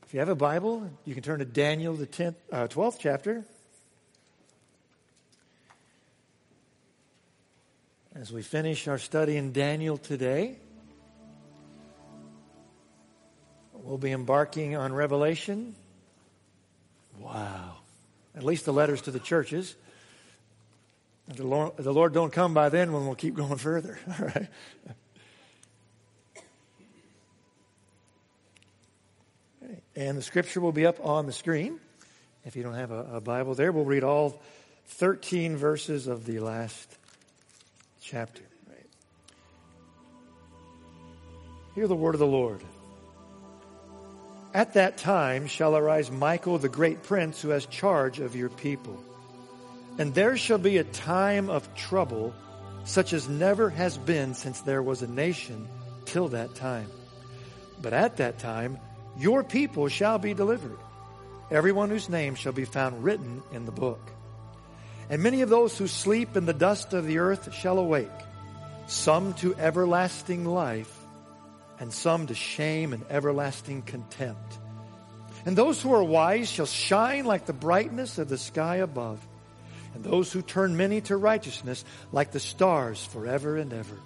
If you have a Bible, you can turn to Daniel, the 12th chapter. As we finish our study in Daniel today, we'll be embarking on Revelation. Wow. At least the letters to the churches. If the Lord don't come by then, we'll keep going further. All right. And the scripture will be up on the screen. If you don't have a Bible there, we'll read all 13 verses of the last chapter. Right. Hear the word of the Lord. At that time shall arise Michael, the great prince, who has charge of your people. And there shall be a time of trouble, such as never has been since there was a nation till that time. But at that time, your people shall be delivered, everyone whose name shall be found written in the book. And many of those who sleep in the dust of the earth shall awake, some to everlasting life, and some to shame and everlasting contempt. And those who are wise shall shine like the brightness of the sky above, and those who turn many to righteousness like the stars forever and ever.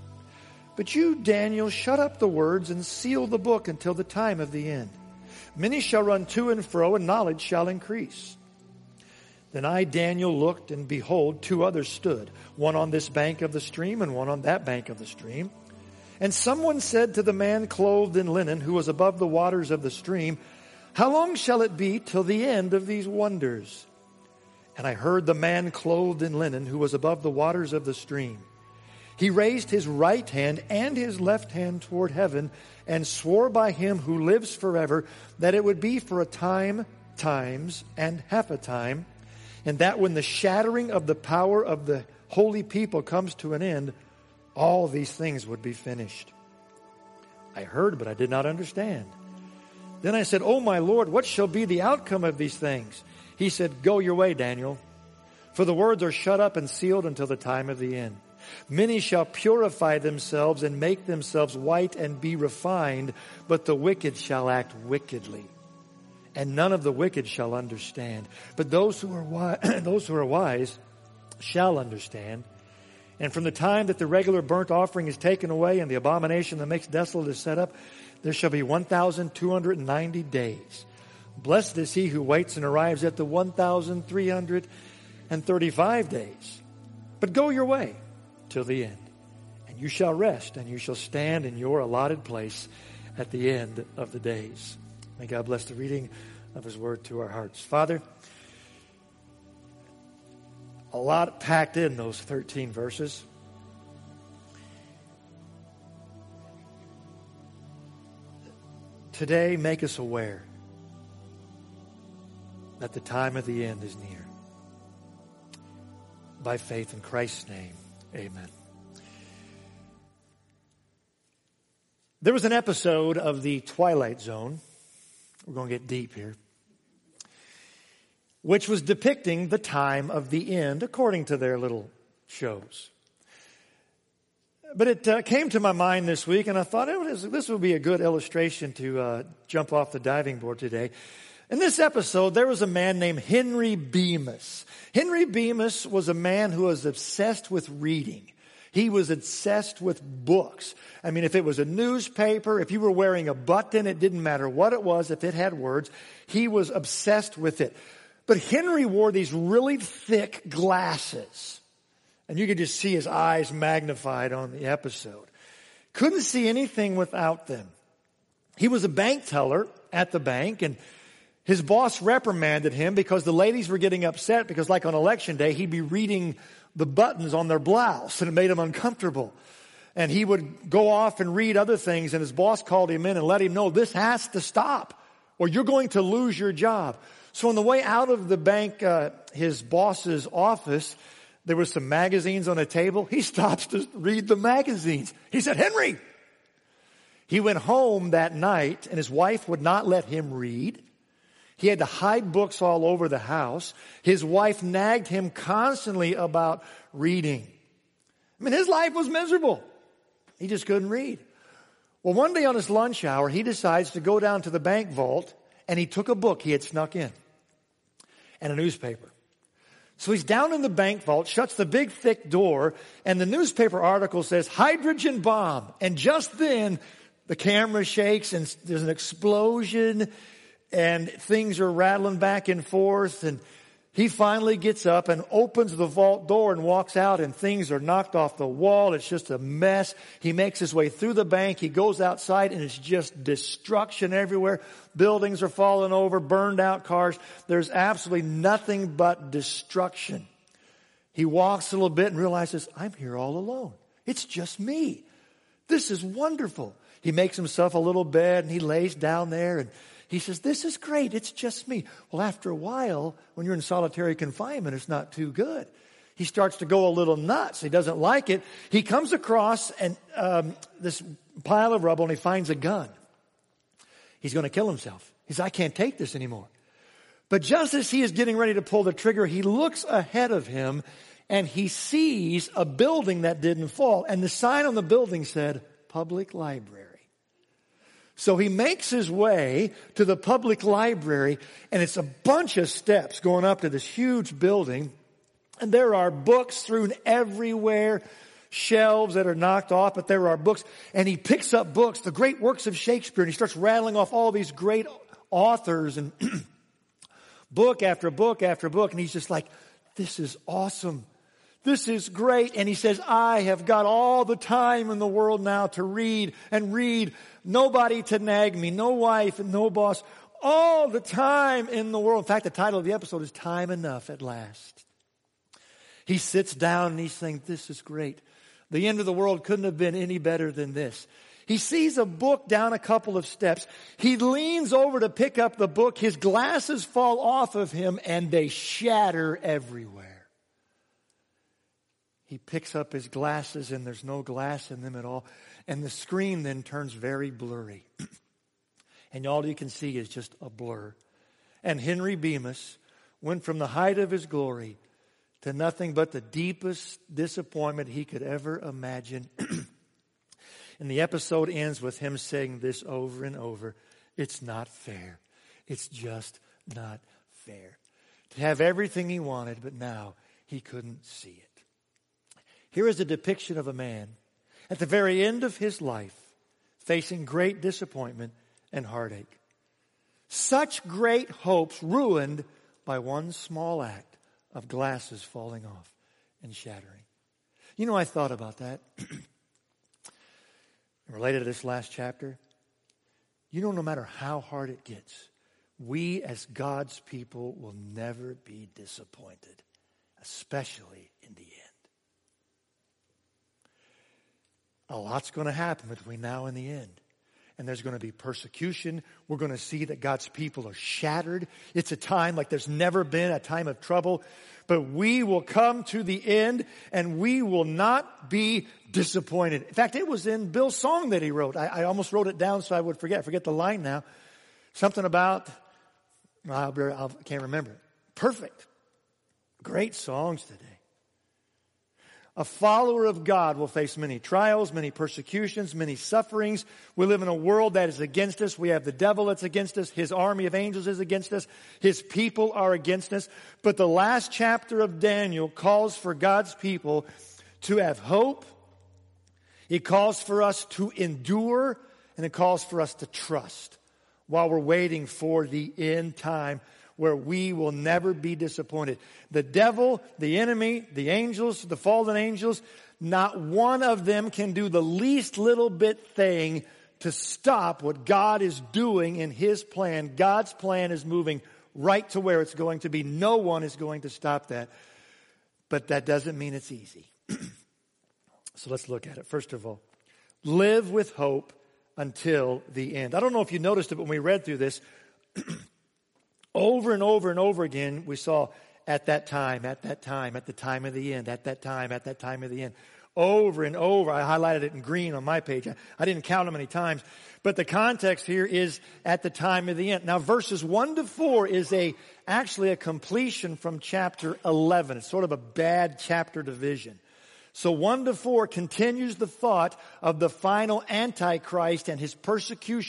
But you, Daniel, shut up the words and seal the book until the time of the end. Many shall run to and fro, and knowledge shall increase. Then I, Daniel, looked, and behold, two others stood, one on this bank of the stream and one on that bank of the stream. And someone said to the man clothed in linen, who was above the waters of the stream, how long shall it be till the end of these wonders? And I heard the man clothed in linen, who was above the waters of the stream. He raised his right hand and his left hand toward heaven and swore by him who lives forever that it would be for a time, times, and half a time, and that when the shattering of the power of the holy people comes to an end, all these things would be finished. I heard, but I did not understand. Then I said, O my Lord, what shall be the outcome of these things? He said, go your way, Daniel, for the words are shut up and sealed until the time of the end. Many shall purify themselves and make themselves white and be refined, but the wicked shall act wickedly. And none of the wicked shall understand. But those who are wise shall understand. And from the time that the regular burnt offering is taken away and the abomination that makes desolate is set up, there shall be 1,290 days. Blessed is he who waits and arrives at the 1,335 days. But go your way till the end, and you shall rest, and you shall stand in your allotted place at the end of the days. May God bless the reading of his word to our hearts. Father, a lot packed in those 13 verses. Today, make us aware that the time of the end is near. By faith in Christ's name, amen. There was an episode of The Twilight Zone. We're going to get deep here. Which was depicting the time of the end according to their little shows. But it came to my mind this week, and I thought this would be a good illustration to jump off the diving board today. In this episode, there was a man named Henry Bemis. Henry Bemis was a man who was obsessed with reading. He was obsessed with books. I mean, if it was a newspaper, if you were wearing a button, it didn't matter what it was, if it had words, he was obsessed with it. But Henry wore these really thick glasses. And you could just see his eyes magnified on the episode. Couldn't see anything without them. He was a bank teller at the bank, and his boss reprimanded him because the ladies were getting upset because, like on election day, he'd be reading the buttons on their blouse, and it made him uncomfortable. And he would go off and read other things, and his boss called him in and let him know, this has to stop, or you're going to lose your job. So on the way out of the bank, his boss's office, there were some magazines on a table. He stops to read the magazines. He said, Henry! He went home that night, and his wife would not let him read. He had to hide books all over the house. His wife nagged him constantly about reading. I mean, his life was miserable. He just couldn't read. Well, one day on his lunch hour, he decides to go down to the bank vault and he took a book he had snuck in and a newspaper. So he's down in the bank vault, shuts the big thick door, and the newspaper article says, hydrogen bomb. And just then, the camera shakes and there's an explosion and things are rattling back and forth. And he finally gets up and opens the vault door and walks out, and things are knocked off the wall. It's just a mess. He makes his way through the bank. He goes outside and it's just destruction everywhere. Buildings are falling over, burned out cars. There's absolutely nothing but destruction. He walks a little bit and realizes, I'm here all alone. It's just me. This is wonderful. He makes himself a little bed and he lays down there and he says, this is great. It's just me. Well, after a while, when you're in solitary confinement, it's not too good. He starts to go a little nuts. He doesn't like it. He comes across this pile of rubble and he finds a gun. He's going to kill himself. He says, I can't take this anymore. But just as he is getting ready to pull the trigger, he looks ahead of him and he sees a building that didn't fall. And the sign on the building said, Public Library. So he makes his way to the public library, and it's a bunch of steps going up to this huge building. And there are books strewn everywhere, shelves that are knocked off, but there are books. And he picks up books, the great works of Shakespeare, and he starts rattling off all these great authors and book after book after book. And he's just like, this is awesome. This is great. And he says, I have got all the time in the world now to read and read. Nobody to nag me, no wife and no boss. All the time in the world. In fact, the title of the episode is Time Enough at Last. He sits down and he's saying, this is great. The end of the world couldn't have been any better than this. He sees a book down a couple of steps. He leans over to pick up the book. His glasses fall off of him and they shatter everywhere. He picks up his glasses and there's no glass in them at all. And the screen then turns very blurry. And all you can see is just a blur. And Henry Bemis went from the height of his glory to nothing but the deepest disappointment he could ever imagine. And the episode ends with him saying this over and over. It's not fair. It's just not fair. To have everything he wanted, but now he couldn't see it. Here is a depiction of a man at the very end of his life facing great disappointment and heartache. Such great hopes ruined by one small act of glasses falling off and shattering. You know, I thought about that. Related to this last chapter, you know, no matter how hard it gets, we as God's people will never be disappointed, especially in the end. A lot's going to happen between now and the end. And there's going to be persecution. We're going to see that God's people are shattered. It's a time like there's never been, a time of trouble. But we will come to the end and we will not be disappointed. In fact, it was in Bill's song that he wrote. I almost wrote it down so I would forget. I forget the line now. Something about, I can't remember. Perfect. Great songs today. A follower of God will face many trials, many persecutions, many sufferings. We live in a world that is against us. We have the devil that's against us. His army of angels is against us. His people are against us. But the last chapter of Daniel calls for God's people to have hope. It calls for us to endure, and it calls for us to trust while we're waiting for the end time, where we will never be disappointed. The devil, the enemy, the angels, the fallen angels, not one of them can do the least little bit thing to stop what God is doing in His plan. God's plan is moving right to where it's going to be. No one is going to stop that. But that doesn't mean it's easy. So let's look at it. First of all, live with hope until the end. I don't know if you noticed it, but when we read through this, over and over and over again, we saw at that time, at the time of the end, at that time of the end. Over and over. I highlighted it in green on my page. I didn't count how many times. But the context here is at the time of the end. Now, verses 1 to 4 is actually a completion from chapter 11. It's sort of a bad chapter division. So 1 to 4 continues the thought of the final Antichrist and his persecution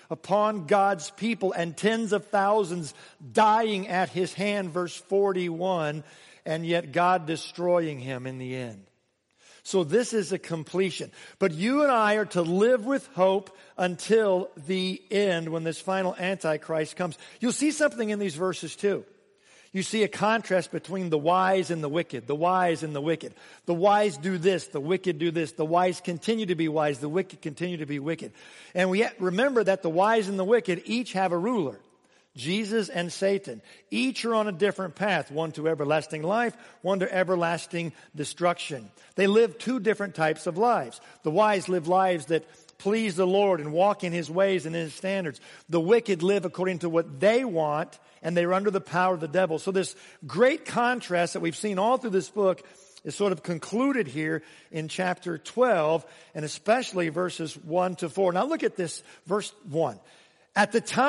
upon God's people and tens of thousands dying at his hand, verse 41, and yet God destroying him in the end. So this is a completion. But you and I are to live with hope until the end when this final Antichrist comes. You'll see something in these verses too. You see a contrast between the wise and the wicked, the wise and the wicked. The wise do this, the wicked do this. The wise continue to be wise, the wicked continue to be wicked. And we remember that the wise and the wicked each have a ruler. Jesus and Satan. Each are on a different path, one to everlasting life, one to everlasting destruction. They live two different types of lives. The wise live lives that please the Lord and walk in his ways and in his standards. The wicked live according to what they want, and they're under the power of the devil. So this great contrast that we've seen all through this book is sort of concluded here in chapter 12, and especially verses 1 to 4. Now look at this, verse 1. At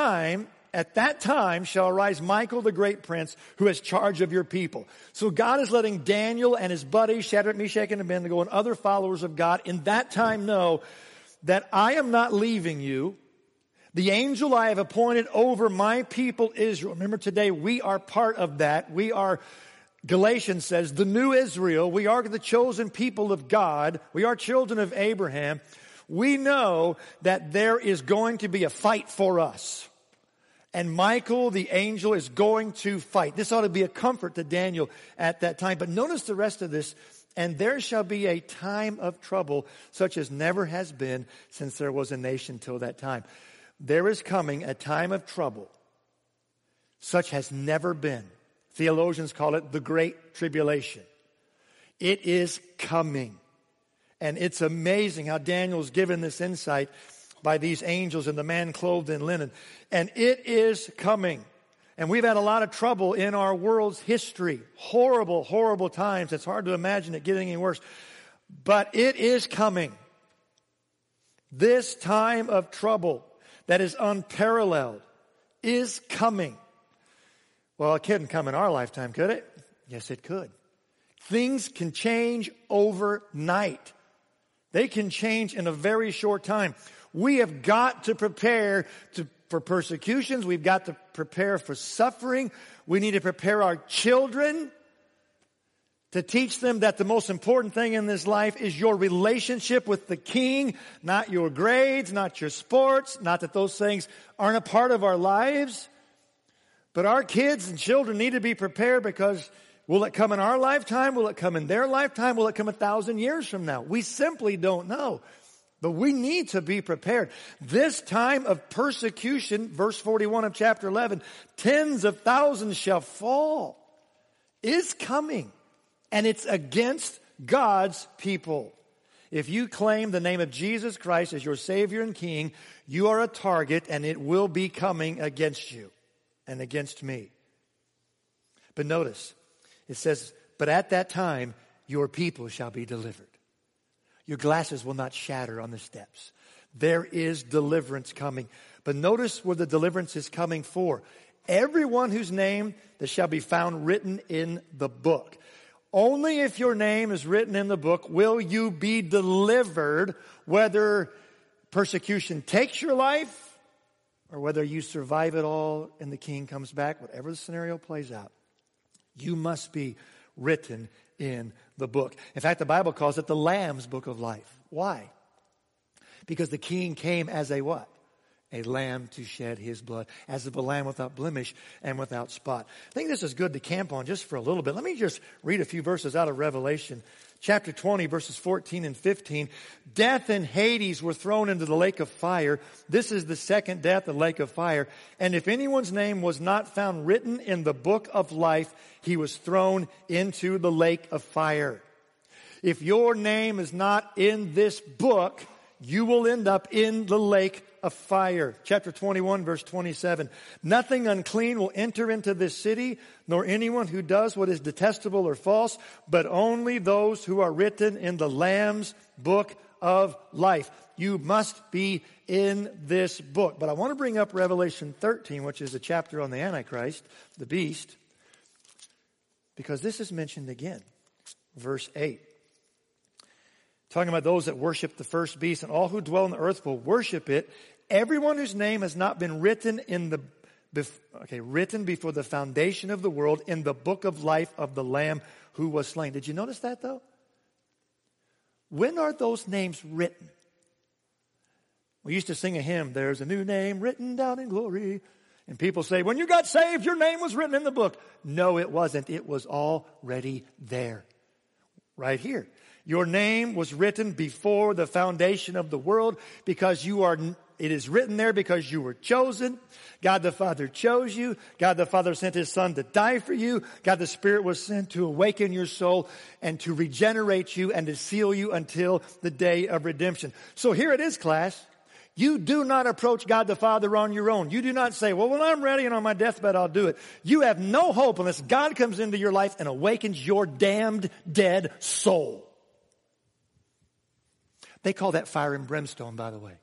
that time shall arise Michael the great prince who has charge of your people. So God is letting Daniel and his buddies, Shadrach, Meshach, and Abednego, and other followers of God in that time know that I am not leaving you. The angel I have appointed over my people Israel. Remember today we are part of that. We are, Galatians says, the new Israel. We are the chosen people of God. We are children of Abraham. We know that there is going to be a fight for us. And Michael, the angel, is going to fight. This ought to be a comfort to Daniel at that time. But notice the rest of this. And there shall be a time of trouble such as never has been since there was a nation till that time. There is coming a time of trouble such has never been. Theologians call it the Great Tribulation. It is coming. And it's amazing how Daniel's given this insight by these angels and the man clothed in linen. And it is coming. And we've had a lot of trouble in our world's history. Horrible, horrible times. It's hard to imagine it getting any worse. But it is coming. This time of trouble that is unparalleled is coming. Well, it couldn't come in our lifetime, could it? Yes, it could. Things can change overnight. They can change in a very short time. We have got to prepare for persecutions. We've got to prepare for suffering. We need to prepare our children to teach them that the most important thing in this life is your relationship with the King, not your grades, not your sports, not that those things aren't a part of our lives. But our kids and children need to be prepared because will it come in our lifetime? Will it come in their lifetime? Will it come 1,000 years from now? We simply don't know. But we need to be prepared. This time of persecution, verse 41 of chapter 11, tens of thousands shall fall, is coming. And it's against God's people. If you claim the name of Jesus Christ as your Savior and King, you are a target and it will be coming against you and against me. But notice, it says, but at that time, your people shall be delivered. Your glasses will not shatter on the steps. There is deliverance coming. But notice where the deliverance is coming for. Everyone whose name that shall be found written in the book. Only if your name is written in the book will you be delivered, whether persecution takes your life or whether you survive it all and the King comes back, whatever the scenario plays out. You must be written in the book. In fact, the Bible calls it the Lamb's book of life. Why? Because the King came as a what? A lamb to shed his blood, as of a lamb without blemish and without spot. I think this is good to camp on just for a little bit. Let me just read a few verses out of Revelation. Chapter 20, verses 14 and 15. Death and Hades were thrown into the lake of fire. This is the second death, the lake of fire. And if anyone's name was not found written in the book of life, he was thrown into the lake of fire. If your name is not in this book, you will end up in the lake of fire. Chapter 21, verse 27. Nothing unclean will enter into this city, nor anyone who does what is detestable or false, but only those who are written in the Lamb's book of life. You must be in this book. But I want to bring up Revelation 13, which is a chapter on the Antichrist, the beast, because this is mentioned again. Verse 8. Talking about those that worship the first beast, and all who dwell on the earth will worship it, Everyone whose name has not been written written before the foundation of the world in the book of life of the Lamb who was slain. Did you notice that though? When are those names written? We used to sing a hymn, there's a new name written down in glory. And people say, when you got saved, your name was written in the book. No, it wasn't. It was already there. Right here. Your name was written before the foundation of the world because it is written there because you were chosen. God the Father chose you. God the Father sent His Son to die for you. God the Spirit was sent to awaken your soul and to regenerate you and to seal you until the day of redemption. So here it is, class. You do not approach God the Father on your own. You do not say, well, when I'm ready and on my deathbed, I'll do it. You have no hope unless God comes into your life and awakens your damned, dead soul. They call that fire and brimstone, by the way.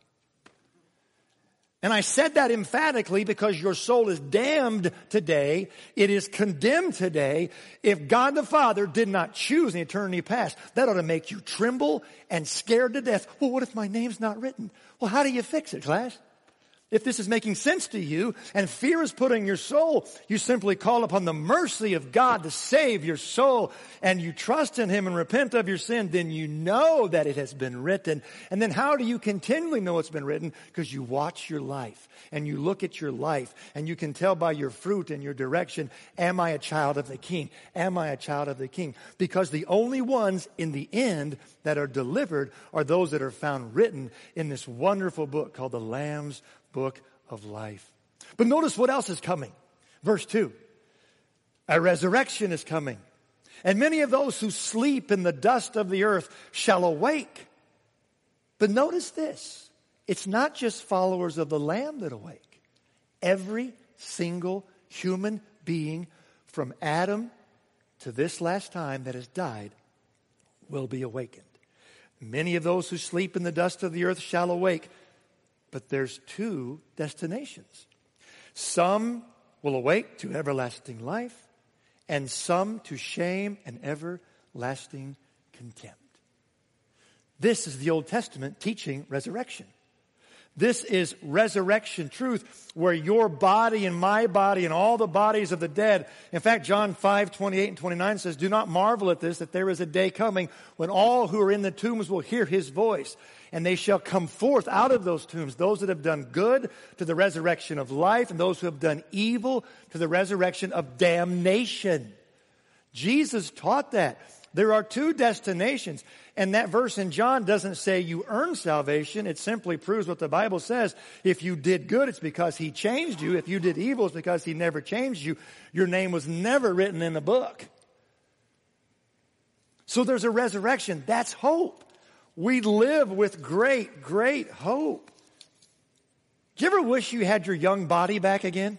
And I said that emphatically because your soul is damned today. It is condemned today. If God the Father did not choose in eternity past, that ought to make you tremble and scared to death. Well, what if my name's not written? Well, how do you fix it, class? If this is making sense to you and fear is put in your soul, you simply call upon the mercy of God to save your soul and you trust in Him and repent of your sin, then you know that it has been written. And then how do you continually know it's been written? Because you watch your life and you look at your life and you can tell by your fruit and your direction, am I a child of the King? Am I a child of the King? Because the only ones in the end that are delivered are those that are found written in this wonderful book called the Lamb's Book of Life. But notice what else is coming. Verse 2. A resurrection is coming. And many of those who sleep in the dust of the earth shall awake. But notice this. It's not just followers of the Lamb that awake. Every single human being from Adam to this last time that has died will be awakened. Many of those who sleep in the dust of the earth shall awake. But there's two destinations. Some will awake to everlasting life, and some to shame and everlasting contempt. This is the Old Testament teaching resurrection. This is resurrection truth where your body and my body and all the bodies of the dead. In fact, John 5:28 and 29 says, do not marvel at this, that there is a day coming when all who are in the tombs will hear His voice. And they shall come forth out of those tombs, those that have done good to the resurrection of life, and those who have done evil to the resurrection of damnation. Jesus taught that. There are two destinations. And that verse in John doesn't say you earn salvation. It simply proves what the Bible says. If you did good, it's because He changed you. If you did evil, it's because He never changed you. Your name was never written in the book. So there's a resurrection. That's hope. We live with great, great hope. Do you ever wish you had your young body back again?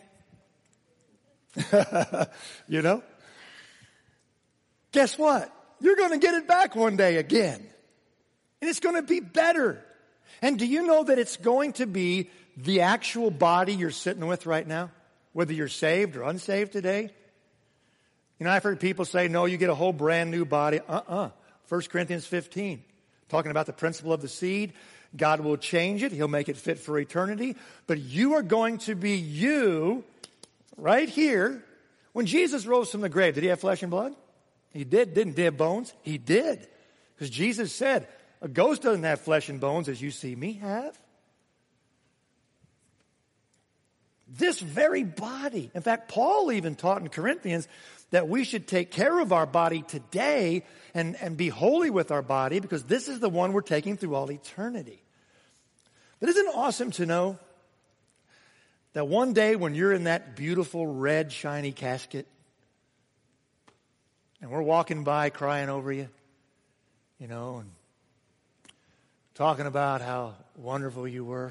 You know? Guess what? You're going to get it back one day again. And it's going to be better. And do you know that it's going to be the actual body you're sitting with right now? Whether you're saved or unsaved today? You know, I've heard people say, no, you get a whole brand new body. 1 Corinthians 15. Talking about the principle of the seed. God will change it. He'll make it fit for eternity. But you are going to be you right here. When Jesus rose from the grave, did He have flesh and blood? He did. Didn't He have bones? He did. Because Jesus said, a ghost doesn't have flesh and bones as you see me have. This very body. In fact, Paul even taught in Corinthians that we should take care of our body today and be holy with our body because this is the one we're taking through all eternity. But isn't it awesome to know that one day when you're in that beautiful red shiny casket and we're walking by crying over you, you know, and talking about how wonderful you were.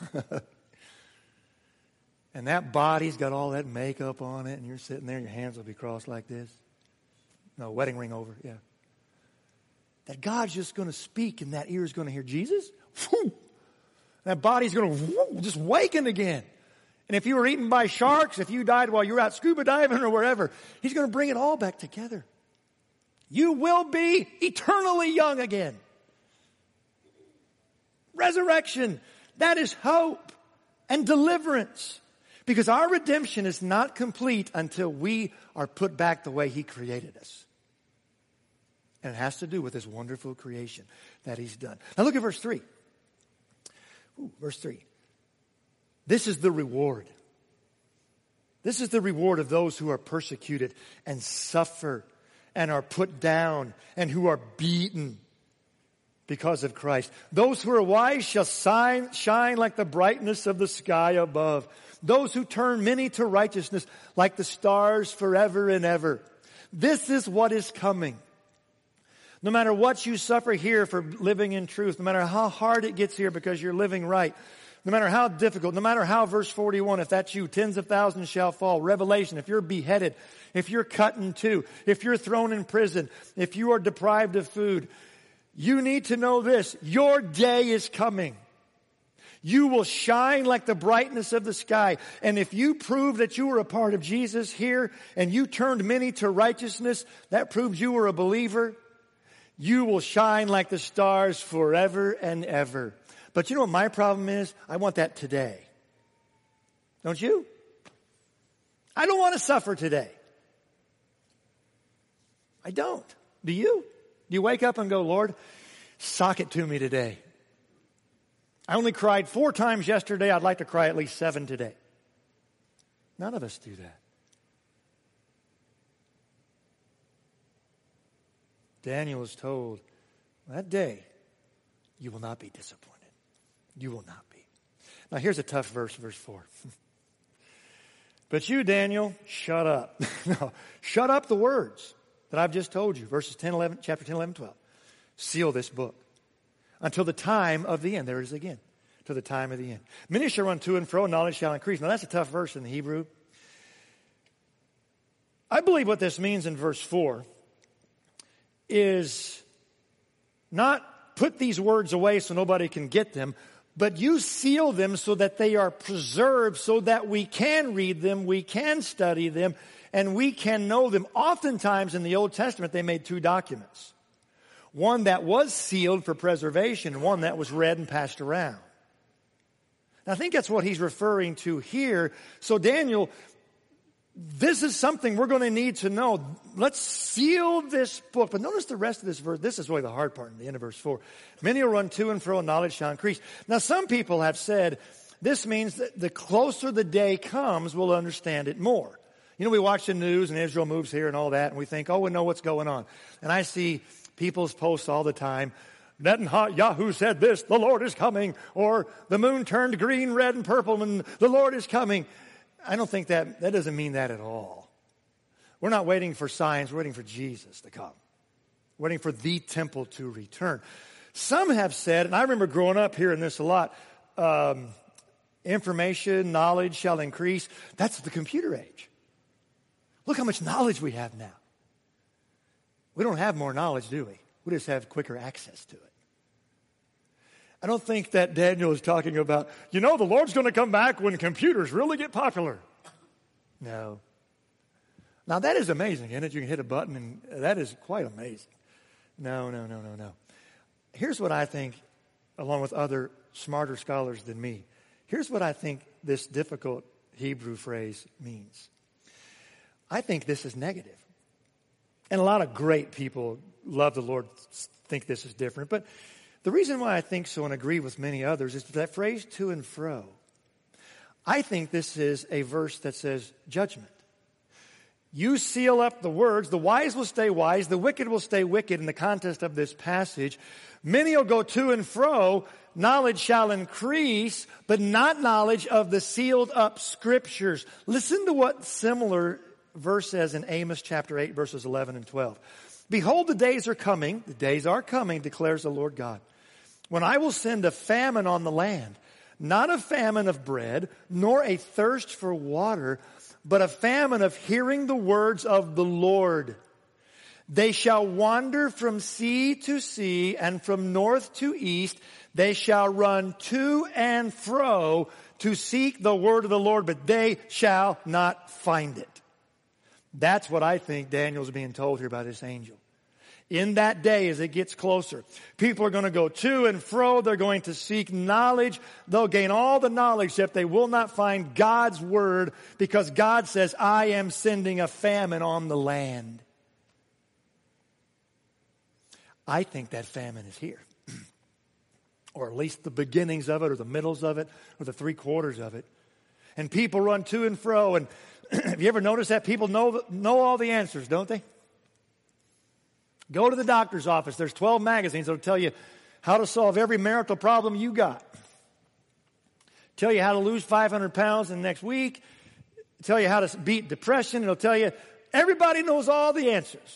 And that body's got all that makeup on it, and you're sitting there, and your hands will be crossed like this. No, wedding ring over, yeah. That God's just going to speak, and that ear is going to hear Jesus. Whew, that body's going to just waken again. And if you were eaten by sharks, if you died while you were out scuba diving or wherever, He's going to bring it all back together. You will be eternally young again. Resurrection, that is hope. and deliverance. Because our redemption is not complete until we are put back the way He created us. And it has to do with this wonderful creation that He's done. Now look at verse 3. Verse 3. This is the reward. This is the reward of those who are persecuted and suffer and are put down and who are beaten because of Christ. Those who are wise shall shine like the brightness of the sky above. Those who turn many to righteousness like the stars forever and ever. This is what is coming. No matter what you suffer here for living in truth, no matter how hard it gets here because you're living right, no matter how difficult, no matter how, verse 41, if that's you, tens of thousands shall fall. Revelation, if you're beheaded, if you're cut in two, if you're thrown in prison, if you are deprived of food, you need to know this. Your day is coming. You will shine like the brightness of the sky. And if you prove that you were a part of Jesus here and you turned many to righteousness, that proves you were a believer. You will shine like the stars forever and ever. But you know what my problem is? I want that today. Don't you? I don't want to suffer today. I don't. Do you? Do you wake up and go, Lord, sock it to me today? I only cried 4 times yesterday. I'd like to cry at least 7 today. None of us do that. Daniel is told, that day, you will not be disappointed. You will not be. Now here's a tough verse, verse 4. But you, Daniel, shut up. No, shut up the words that I've just told you. Verses 10, 11, chapter 10, 11, 12. Seal this book until the time of the end. There it is again. Till the time of the end. Many shall run to and fro, and knowledge shall increase. Now that's a tough verse in the Hebrew. I believe what this means in verse 4 is not put these words away so nobody can get them, but you seal them so that they are preserved so that we can read them, we can study them, and we can know them. Oftentimes in the Old Testament, they made 2 documents. One that was sealed for preservation, and one that was read and passed around. And I think that's what he's referring to here. So Daniel, this is something we're going to need to know. Let's seal this book. But notice the rest of this verse. This is really the hard part in the end of verse 4. Many will run to and fro, and knowledge shall increase. Now, some people have said this means that the closer the day comes, we'll understand it more. You know, we watch the news and Israel moves here and all that, and we think, oh, we know what's going on. And I see people's posts all the time. Netanyahu said this, the Lord is coming. Or the moon turned green, red, and purple, and the Lord is coming. I don't think that doesn't mean that at all. We're not waiting for signs. We're waiting for Jesus to come. We're waiting for the temple to return. Some have said, and I remember growing up hearing this a lot, information, knowledge shall increase. That's the computer age. Look how much knowledge we have now. We don't have more knowledge, do we? We just have quicker access to it. I don't think that Daniel is talking about, the Lord's going to come back when computers really get popular. No. Now that is amazing, isn't it? You can hit a button and that is quite amazing. No. Here's what I think, along with other smarter scholars than me. Here's what I think this difficult Hebrew phrase means. I think this is negative. And a lot of great people love the Lord, think this is different. But the reason why I think so and agree with many others is that phrase to and fro. I think this is a verse that says judgment. You seal up the words. The wise will stay wise. The wicked will stay wicked in the context of this passage. Many will go to and fro. Knowledge shall increase, but not knowledge of the sealed up scriptures. Listen to what similar verse says in Amos chapter 8, verses 11 and 12. Behold, the days are coming, declares the Lord God, when I will send a famine on the land, not a famine of bread, nor a thirst for water, but a famine of hearing the words of the Lord. They shall wander from sea to sea, and from north to east. They shall run to and fro to seek the word of the Lord, but they shall not find it. That's what I think Daniel's being told here by this angel. In that day, as it gets closer, people are going to go to and fro. They're going to seek knowledge. They'll gain all the knowledge, yet they will not find God's word, because God says, I am sending a famine on the land. I think that famine is here. Or at least the beginnings of it, or the middles of it, or the 3/4 of it. And people run to and fro. And have you ever noticed that? People know all the answers, don't they? Go to the doctor's office. There's 12 magazines that will tell you how to solve every marital problem you got. Tell you how to lose 500 pounds in the next week. Tell you how to beat depression. It'll tell you, everybody knows all the answers.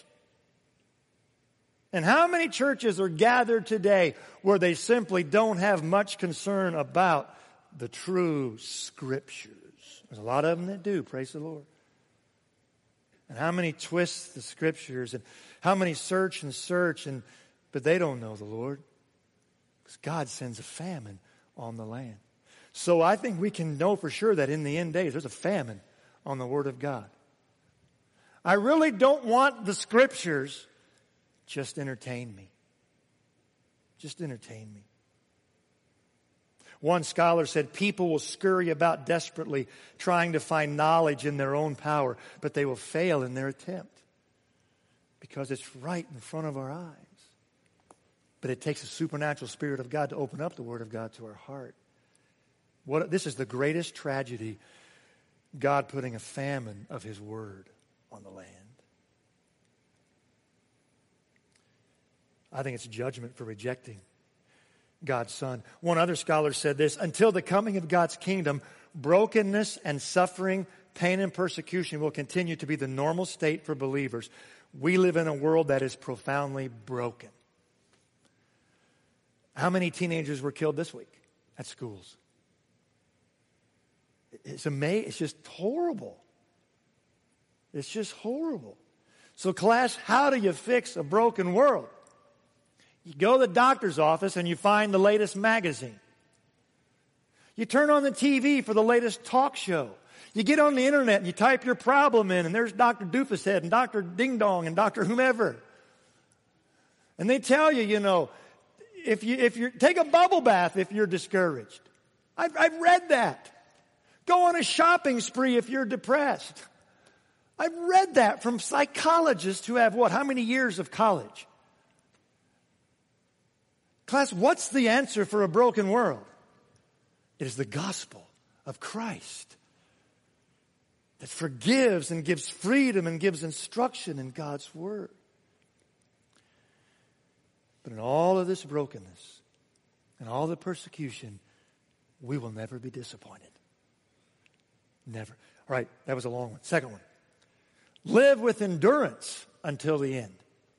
And how many churches are gathered today where they simply don't have much concern about the true Scriptures? There's a lot of them that do, praise the Lord. And how many twist the Scriptures, and how many search, but they don't know the Lord. Because God sends a famine on the land. So I think we can know for sure that in the end days, there's a famine on the Word of God. I really don't want the Scriptures. Just entertain me. Just entertain me. One scholar said, people will scurry about desperately trying to find knowledge in their own power, but they will fail in their attempt because it's right in front of our eyes. But it takes a supernatural Spirit of God to open up the Word of God to our heart. This is the greatest tragedy, God putting a famine of His Word on the land. I think it's judgment for rejecting God's Son. One other scholar said this, until the coming of God's kingdom, brokenness and suffering, pain and persecution will continue to be the normal state for believers. We live in a world that is profoundly broken. How many teenagers were killed this week at schools? It's amazing. It's just horrible. It's just horrible. So class, how do you fix a broken world? You go to the doctor's office and you find the latest magazine. You turn on the TV for the latest talk show. You get on the internet and you type your problem in, and there's Dr. Doofushead and Dr. Ding Dong and Dr. whomever. And they tell you, if you take a bubble bath if you're discouraged. I've read that. Go on a shopping spree if you're depressed. I've read that from psychologists who have how many years of college? Class, what's the answer for a broken world? It is the gospel of Christ that forgives and gives freedom and gives instruction in God's Word. But in all of this brokenness and all the persecution, we will never be disappointed. Never. All right, that was a long one. Second one. Live with endurance until the end.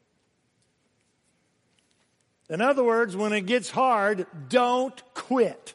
In other words, when it gets hard, don't quit.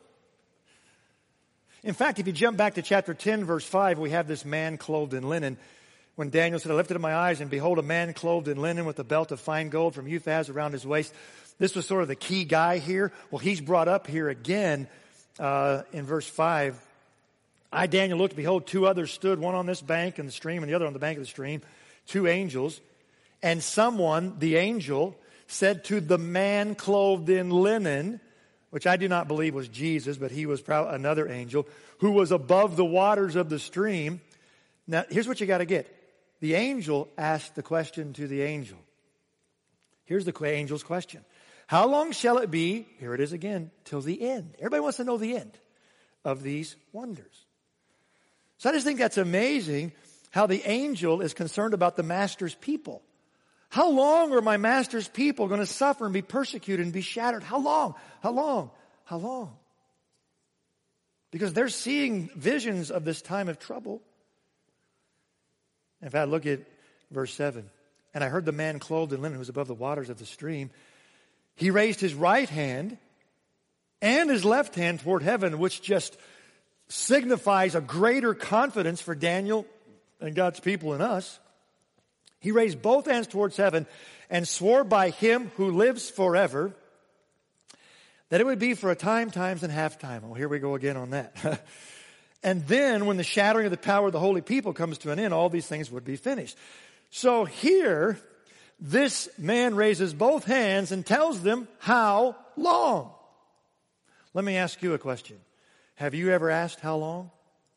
In fact, if you jump back to chapter 10, verse 5, we have this man clothed in linen. When Daniel said, I lifted up my eyes, and behold, a man clothed in linen with a belt of fine gold from Uphaz around his waist. This was sort of the key guy here. Well, he's brought up here again in verse 5. I, Daniel, looked, behold, two others stood, one on this bank in the stream and the other on the bank of the stream, two angels. And someone, the angel, said to the man clothed in linen, which I do not believe was Jesus, but he was probably another angel, who was above the waters of the stream. Now, here's what you got to get. The angel asked the question to the angel. Here's the angel's question. How long shall it be, here it is again, till the end? Everybody wants to know the end of these wonders. So I just think that's amazing how the angel is concerned about the master's people. How long are my master's people going to suffer and be persecuted and be shattered? How long? How long? How long? Because they're seeing visions of this time of trouble. In fact, look at verse 7. And I heard the man clothed in linen who was above the waters of the stream. He raised his right hand and his left hand toward heaven, which just signifies a greater confidence for Daniel and God's people and us. He raised both hands towards heaven and swore by him who lives forever that it would be for a time, times, and half time. Well, here we go again on that. And then when the shattering of the power of the holy people comes to an end, all these things would be finished. So here, this man raises both hands and tells them, how long? Let me ask you a question. Have you ever asked how long?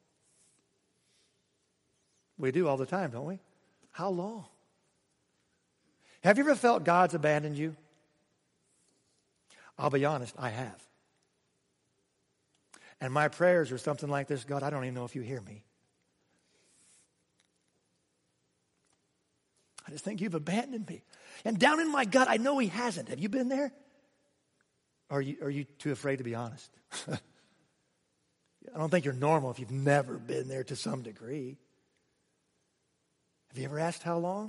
We do all the time, don't we? How long? Have you ever felt God's abandoned you? I'll be honest, I have. And my prayers are something like this: God, I don't even know if you hear me. I just think you've abandoned me. And down in my gut, I know he hasn't. Have you been there? Or are you too afraid to be honest? I don't think you're normal if you've never been there to some degree. Have you ever asked how long?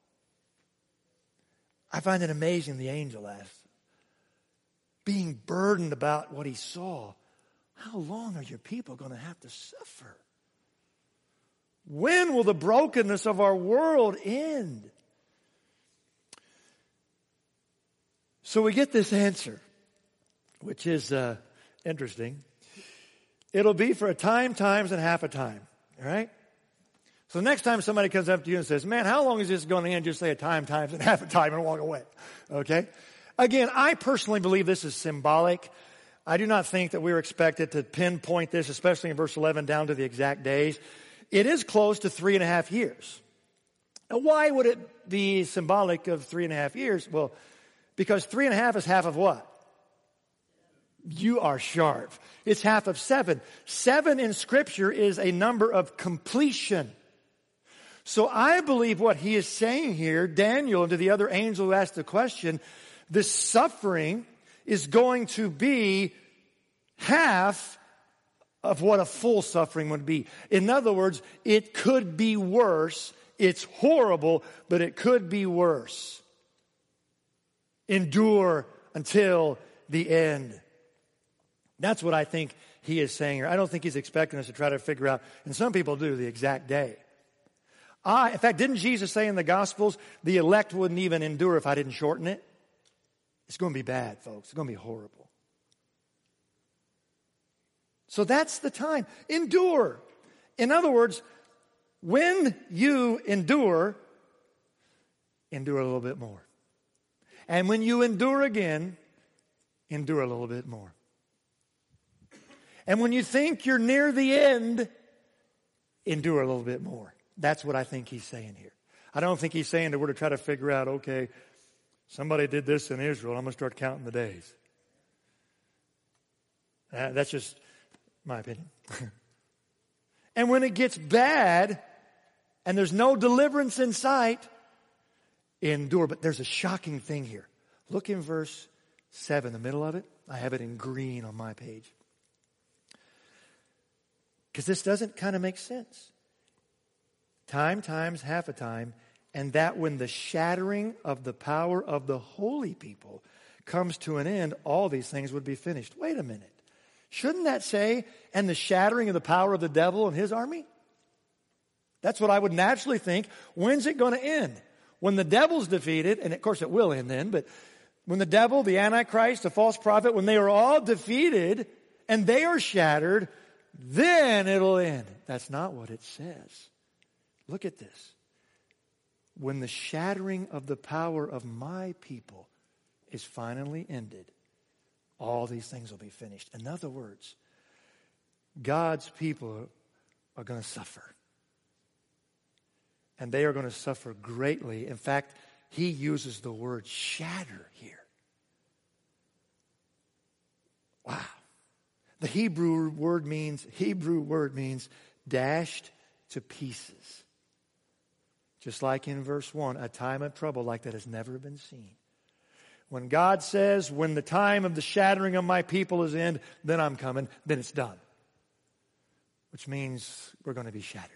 I find it amazing the angel asked, being burdened about what he saw. How long are your people going to have to suffer? When will the brokenness of our world end? So we get this answer, which is interesting. It'll be for a time, times, and half a time. All right? So next time somebody comes up to you and says, man, how long is this going to end? Just say a time, times, and half a time and walk away. Okay? Again, I personally believe this is symbolic. I do not think that we're expected to pinpoint this, especially in verse 11, down to the exact days. It is close to 3.5 years. Now, why would it be symbolic of 3.5 years? Well, because 3.5 is half of what? You are sharp. It's half of 7. 7 in Scripture is a number of completion. So I believe what he is saying here, Daniel, and to the other angel who asked the question, this suffering is going to be half of what a full suffering would be. In other words, it could be worse. It's horrible, but it could be worse. Endure until the end. That's what I think he is saying here. I don't think he's expecting us to try to figure out, and some people do, the exact day. In fact, didn't Jesus say in the Gospels, the elect wouldn't even endure if I didn't shorten it? It's going to be bad, folks. It's going to be horrible. So that's the time. Endure. In other words, when you endure a little bit more. And when you endure again, endure a little bit more. And when you think you're near the end, endure a little bit more. That's what I think he's saying here. I don't think he's saying that we're to try to figure out, okay, somebody did this in Israel, I'm going to start counting the days. That's just my opinion. And when it gets bad and there's no deliverance in sight, endure. But there's a shocking thing here. Look in verse 7, the middle of it. I have it in green on my page. Because this doesn't kind of make sense. Time times half a time, and that when the shattering of the power of the holy people comes to an end, all these things would be finished. Wait a minute. Shouldn't that say, and the shattering of the power of the devil and his army? That's what I would naturally think. When's it going to end? When the devil's defeated, and of course it will end then, but when the devil, the Antichrist, the false prophet, when they are all defeated and they are shattered, then it'll end. That's not what it says. Look at this. When the shattering of the power of my people is finally ended, all these things will be finished. In other words, God's people are going to suffer. And they are going to suffer greatly. In fact, he uses the word shatter here. Wow. The Hebrew word means dashed to pieces. Just like in verse 1, a time of trouble like that has never been seen. When God says, when the time of the shattering of my people is end, then I'm coming, then it's done. Which means we're going to be shattered.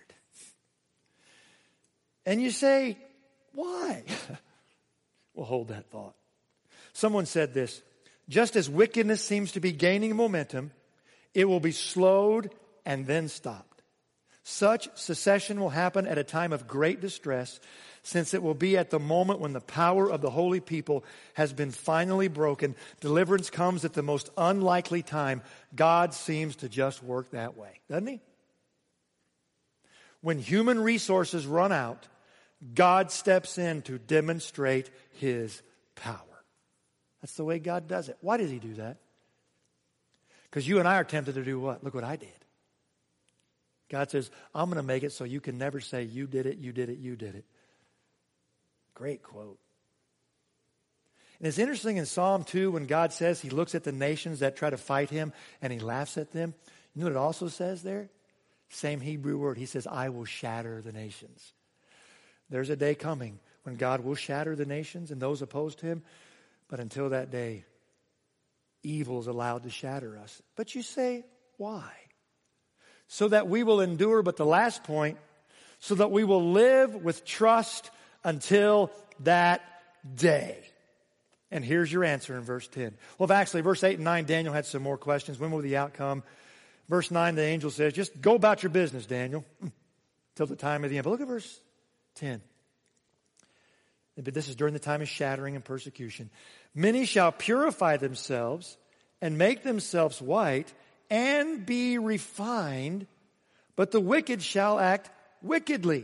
And you say, why? Well, hold that thought. Someone said this, just as wickedness seems to be gaining momentum, it will be slowed and then stopped. Such secession will happen at a time of great distress, since it will be at the moment when the power of the holy people has been finally broken. Deliverance comes at the most unlikely time. God seems to just work that way, doesn't he? When human resources run out, God steps in to demonstrate His power. That's the way God does it. Why does He do that? Because you and I are tempted to do what? Look what I did. God says, I'm going to make it so you can never say, you did it, you did it, you did it. Great quote. And it's interesting in Psalm 2 when God says He looks at the nations that try to fight Him and He laughs at them. You know what it also says there? Same Hebrew word. He says, I will shatter the nations. There's a day coming when God will shatter the nations and those opposed to Him. But until that day, evil is allowed to shatter us. But you say, why? So that we will endure, but the last point, so that we will live with trust until that day. And here's your answer in verse 10. Well, actually, verse 8 and 9, Daniel had some more questions. When will the outcome? Verse 9, the angel says, just go about your business, Daniel, till the time of the end. But look at verse 10. But this is during the time of shattering and persecution. Many shall purify themselves and make themselves white and be refined, but the wicked shall act wickedly.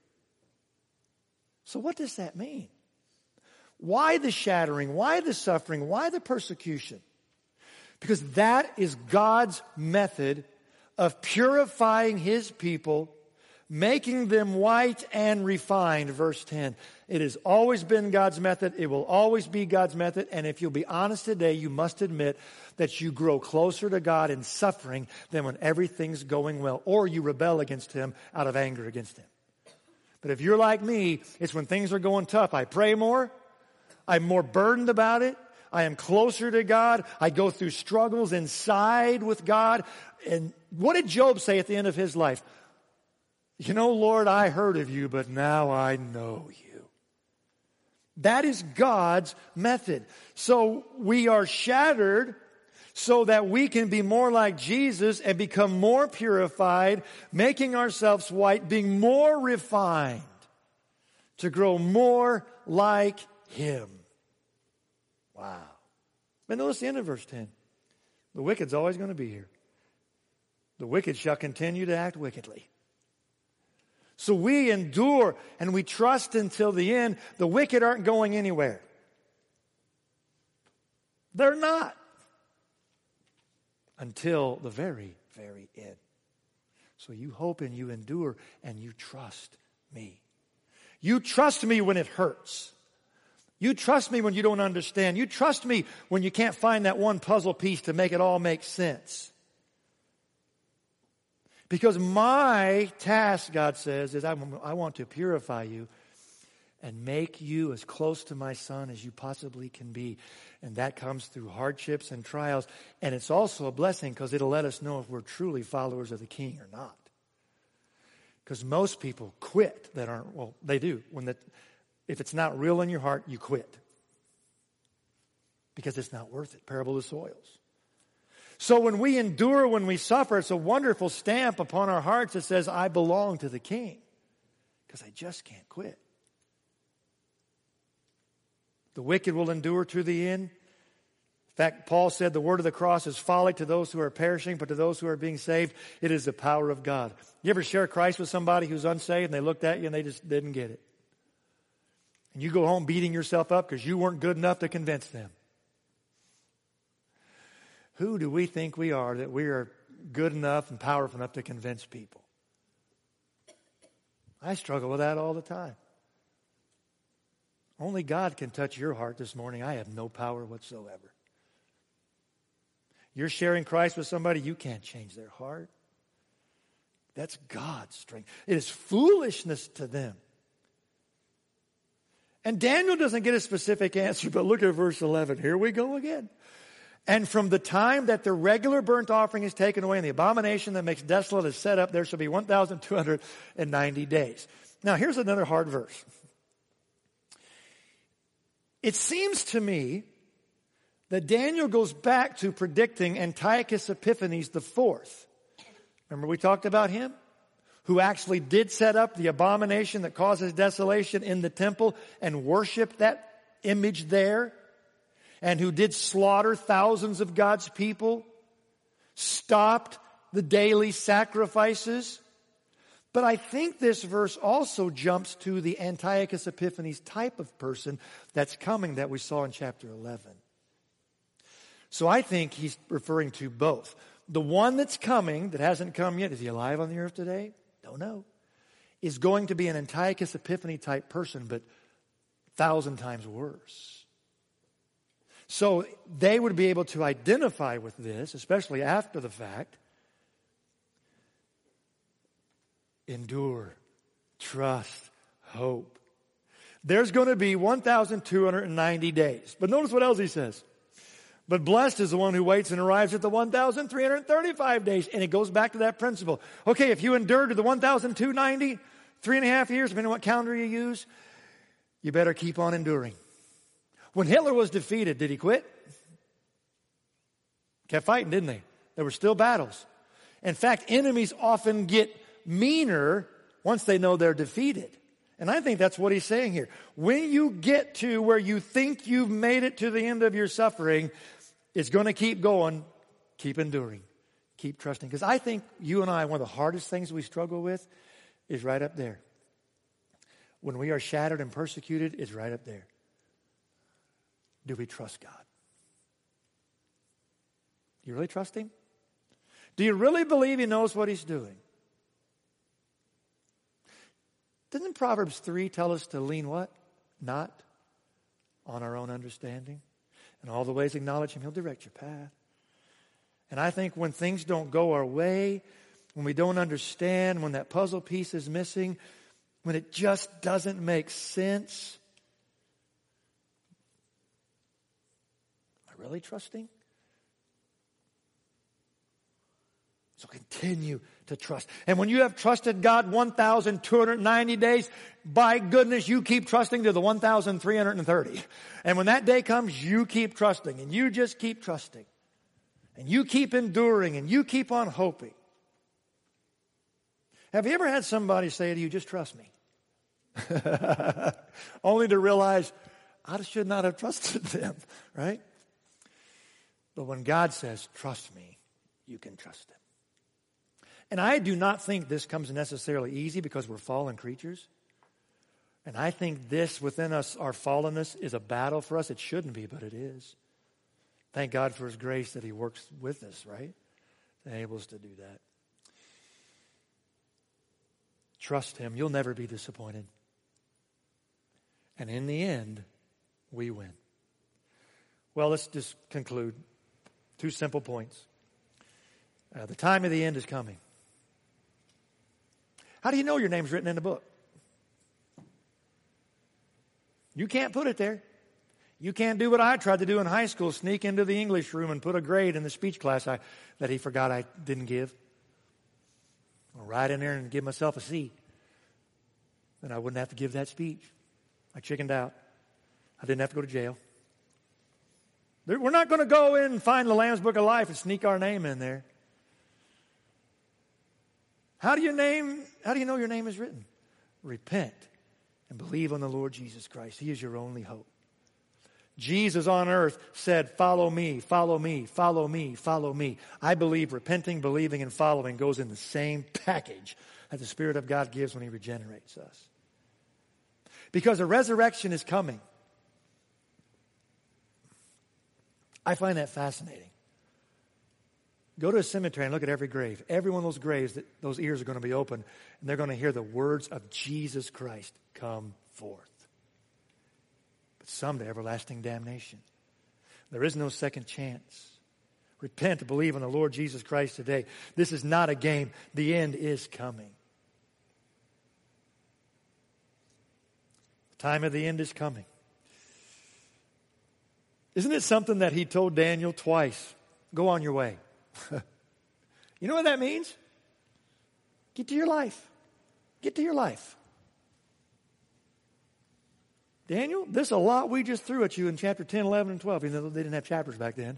So what does that mean? Why the shattering? Why the suffering? Why the persecution? Because that is God's method of purifying His people, making them white and refined. Verse 10. It has always been God's method. It will always be God's method. And if you'll be honest today, you must admit that you grow closer to God in suffering than when everything's going well, or you rebel against Him out of anger against Him. But if you're like me, it's when things are going tough. I pray more. I'm more burdened about it. I am closer to God. I go through struggles inside with God. And what did Job say at the end of his life? You know, Lord, I heard of you, but now I know you. That is God's method. So we are shattered so that we can be more like Jesus and become more purified, making ourselves white, being more refined to grow more like Him. Wow. But notice the end of verse 10. The wicked's always going to be here. The wicked shall continue to act wickedly. So we endure and we trust until the end. The wicked aren't going anywhere. They're not. Until the very, very end. So you hope and you endure and you trust me. You trust me when it hurts. You trust me when you don't understand. You trust me when you can't find that one puzzle piece to make it all make sense. Because my task, God says, is I want to purify you and make you as close to my Son as you possibly can be. And that comes through hardships and trials. And it's also a blessing because it'll let us know if we're truly followers of the King or not. Because most people quit that aren't, well, they do. If it's not real in your heart, you quit. Because it's not worth it. Parable of the soils. So when we endure, when we suffer, it's a wonderful stamp upon our hearts that says, I belong to the King. Because I just can't quit. The wicked will endure to the end. In fact, Paul said the word of the cross is folly to those who are perishing, but to those who are being saved, it is the power of God. You ever share Christ with somebody who's unsaved and they looked at you and they just didn't get it? And you go home beating yourself up because you weren't good enough to convince them. Who do we think we are that we are good enough and powerful enough to convince people? I struggle with that all the time. Only God can touch your heart this morning. I have no power whatsoever. You're sharing Christ with somebody, you can't change their heart. That's God's strength. It is foolishness to them. And Daniel doesn't get a specific answer, but look at verse 11. Here we go again. And from the time that the regular burnt offering is taken away and the abomination that makes desolate is set up, there shall be 1,290 days. Now, here's another hard verse. It seems to me that Daniel goes back to predicting Antiochus Epiphanes IV. Remember we talked about him? Who actually did set up the abomination that causes desolation in the temple and worshiped that image there. And who did slaughter thousands of God's people. Stopped the daily sacrifices. But I think this verse also jumps to the Antiochus Epiphanes type of person that's coming that we saw in chapter 11. So I think he's referring to both. The one that's coming, that hasn't come yet, is he alive on the earth today? Don't know. Is going to be an Antiochus Epiphanes type person, but 1,000 times worse. So they would be able to identify with this, especially after the fact. Endure, trust, hope. There's going to be 1,290 days. But notice what else he says. But blessed is the one who waits and arrives at the 1,335 days. And it goes back to that principle. Okay, if you endured to the 1,290, 3.5 years, depending on what calendar you use, you better keep on enduring. When Hitler was defeated, did he quit? Kept fighting, didn't they? There were still battles. In fact, enemies often get meaner once they know they're defeated. And I think that's what he's saying here. When you get to where you think you've made it to the end of your suffering, it's going to keep going. Keep enduring. Keep trusting. Because I think you and I, one of the hardest things we struggle with is right up there. When we are shattered and persecuted, it's right up there. Do we trust God? Do you really trust Him? Do you really believe He knows what He's doing? Doesn't Proverbs 3 tell us to lean what? Not on our own understanding. In all the ways acknowledge Him, He'll direct your path. And I think when things don't go our way, when we don't understand, when that puzzle piece is missing, when it just doesn't make sense, am I really trusting? So continue to trust. And when you have trusted God 1,290 days, by goodness, you keep trusting to the 1,330. And when that day comes, you keep trusting. And you just keep trusting. And you keep enduring. And you keep on hoping. Have you ever had somebody say to you, just trust me? Only to realize, I should not have trusted them, right? But when God says, trust me, you can trust Him. And I do not think this comes necessarily easy because we're fallen creatures. And I think this within us, our fallenness, is a battle for us. It shouldn't be, but it is. Thank God for His grace that He works with us, right? And enables us to do that. Trust Him. You'll never be disappointed. And in the end, we win. Well, let's just conclude. 2 simple points. The time of the end is coming. How do you know your name's written in the book? You can't put it there. You can't do what I tried to do in high school, sneak into the English room and put a grade in the speech class that he forgot I didn't give. Or write in there and give myself a C. Then I wouldn't have to give that speech. I chickened out. I didn't have to go to jail. We're not going to go in and find the Lamb's Book of Life and sneak our name in there. How do you know your name is written? Repent and believe on the Lord Jesus Christ. He is your only hope. Jesus on earth said, follow me, follow me, follow me, follow me. I believe repenting, believing, and following goes in the same package that the Spirit of God gives when He regenerates us. Because a resurrection is coming. I find that fascinating. Go to a cemetery and look at every grave. Every one of those graves, those ears are going to be open, and they're going to hear the words of Jesus Christ come forth. But some to everlasting damnation. There is no second chance. Repent and believe on the Lord Jesus Christ today. This is not a game. The end is coming. The time of the end is coming. Isn't it something that He told Daniel twice? Go on your way. You know what that means? Get to your life. Get to your life. Daniel, this is a lot we just threw at you in chapter 10, 11, and 12, even though they didn't have chapters back then.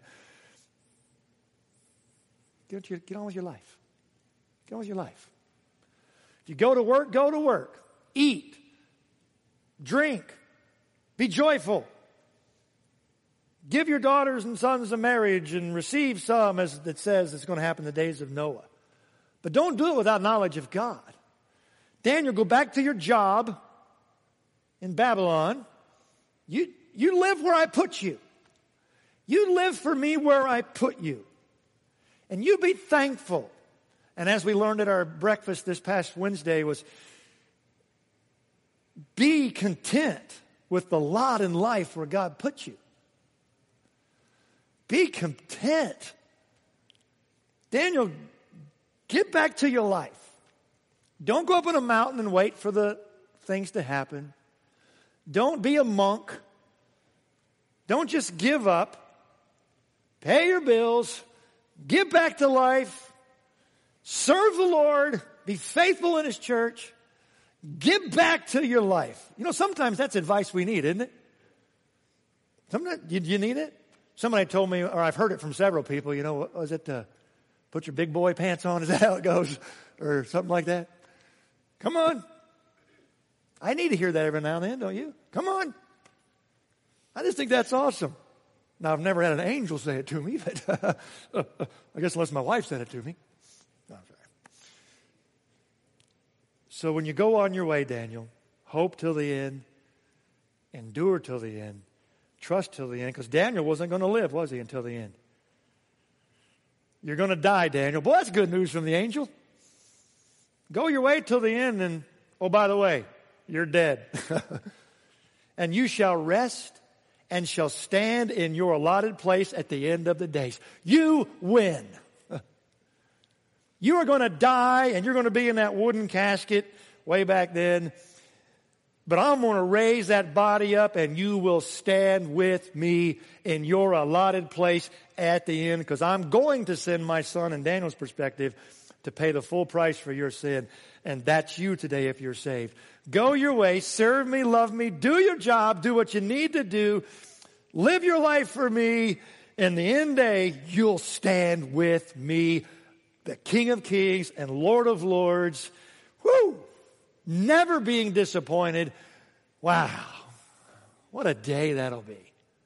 Get on with your life. Get on with your life. If you go to work, go to work. Eat. Drink. Be joyful. Give your daughters and sons a marriage and receive some, as it says it's going to happen in the days of Noah. But don't do it without knowledge of God. Daniel, go back to your job in Babylon. You live where I put you. You live for me where I put you. And you be thankful. And as we learned at our breakfast this past Wednesday was, be content with the lot in life where God put you. Be content. Daniel, get back to your life. Don't go up on a mountain and wait for the things to happen. Don't be a monk. Don't just give up. Pay your bills. Get back to life. Serve the Lord. Be faithful in His church. Get back to your life. You know, sometimes that's advice we need, isn't it? Sometimes, you need it? Somebody told me, or I've heard it from several people, you know, what was it? Put your big boy pants on. Is that how it goes? Or something like that. Come on. I need to hear that every now and then, don't you? Come on. I just think that's awesome. Now, I've never had an angel say it to me, but I guess unless my wife said it to me. No, I'm sorry. So when you go on your way, Daniel, hope till the end, endure till the end, trust till the end, because Daniel wasn't going to live, was he, until the end? You're going to die, Daniel. Boy, that's good news from the angel. Go your way till the end, and, oh, by the way, you're dead. And you shall rest and shall stand in your allotted place at the end of the days. You win. You are going to die, and you're going to be in that wooden casket way back then. But I'm going to raise that body up, and you will stand with me in your allotted place at the end, because I'm going to send my son, in Daniel's perspective, to pay the full price for your sin. And that's you today if you're saved. Go your way, serve me, love me, do your job, do what you need to do, live your life for me. In the end day, you'll stand with me, the King of Kings and Lord of Lords. Woo! Never being disappointed. Wow. What a day that'll be.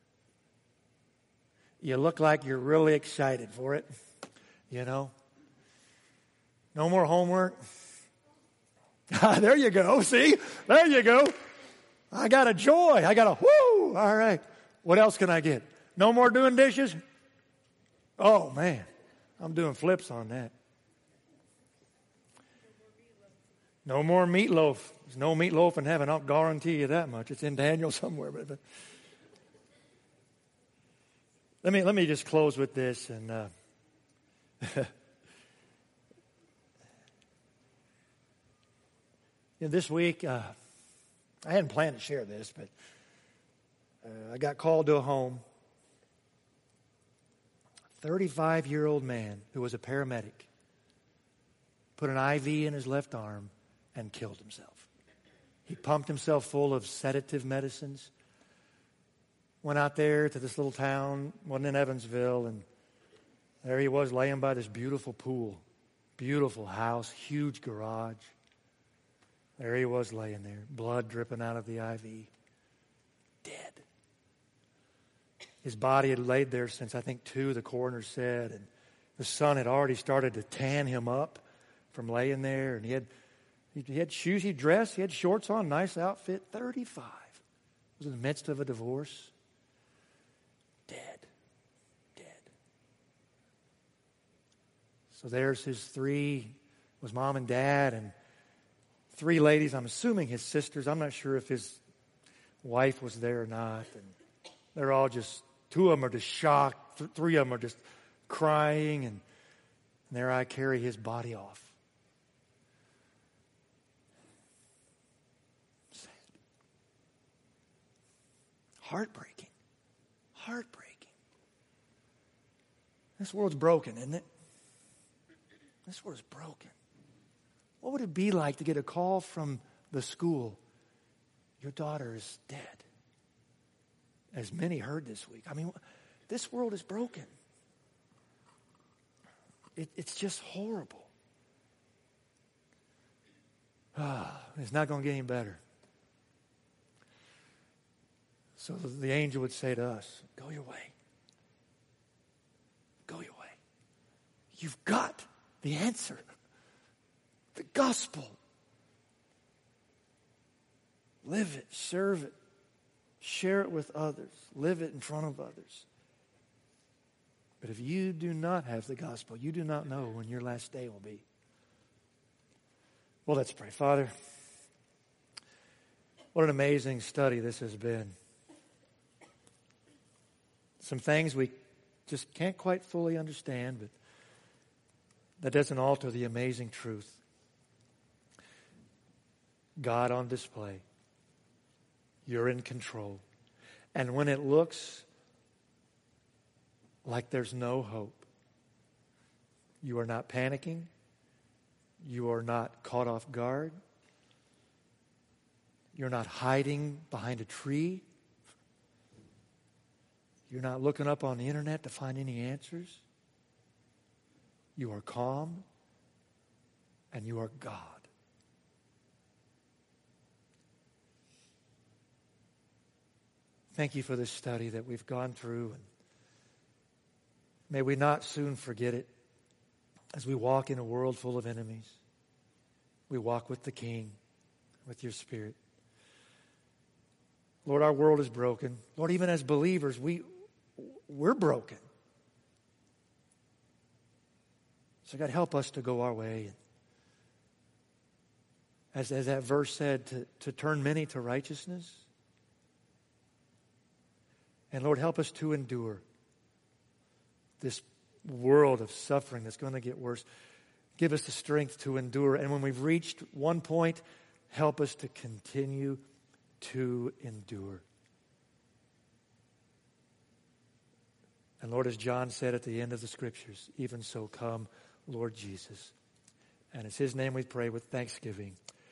You look like you're really excited for it. You know? No more homework. There you go. See? There you go. I got a joy. I got a whoo. All right. What else can I get? No more doing dishes? Oh, man. I'm doing flips on that. No more meatloaf. There's no meatloaf in heaven. I'll guarantee you that much. It's in Daniel somewhere. But let me just close with this. And this week, I hadn't planned to share this, but I got called to a home. 35-year-old man who was a paramedic put an IV in his left arm and killed himself. He pumped himself full of sedative medicines. Went out there to this little town, wasn't in Evansville, and there he was laying by this beautiful pool, beautiful house, huge garage. There he was laying there, blood dripping out of the IV, dead. His body had laid there since, I think, 2, the coroner said, and the sun had already started to tan him up from laying there, and he had shoes, he dressed, he had shorts on, nice outfit, 35. Was in the midst of a divorce. Dead. So there's his 3, was mom and dad, and 3 ladies, I'm assuming his sisters. I'm not sure if his wife was there or not. And they're all just, 2 of them are just shocked. 3 of them are just crying. And there I carry his body off. Sad. Heartbreaking. This world's broken, isn't it? This world's broken. What would it be like to get a call from the school? Your daughter is dead. As many heard this week. I mean, this world is broken. It's just horrible. It's not going to get any better. So the angel would say to us, go your way. Go your way. You've got the answer. The gospel. Live it, serve it, share it with others, live it in front of others. But if you do not have the gospel, you do not know when your last day will be. Well, let's pray. Father, what an amazing study this has been. Some things we just can't quite fully understand, but that doesn't alter the amazing truth. God on display. You're in control. And when it looks like there's no hope, you are not panicking. You are not caught off guard. You're not hiding behind a tree. You're not looking up on the internet to find any answers. You are calm and you are God. Thank you for this study that we've gone through. And may we not soon forget it as we walk in a world full of enemies. We walk with the King, with your Spirit. Lord, our world is broken. Lord, even as believers, we're broken. So God, help us to go our way. As that verse said, to turn many to righteousness. And Lord, help us to endure this world of suffering that's going to get worse. Give us the strength to endure. And when we've reached one point, help us to continue to endure. And Lord, as John said at the end of the Scriptures, even so come, Lord Jesus. And it's His name we pray with thanksgiving.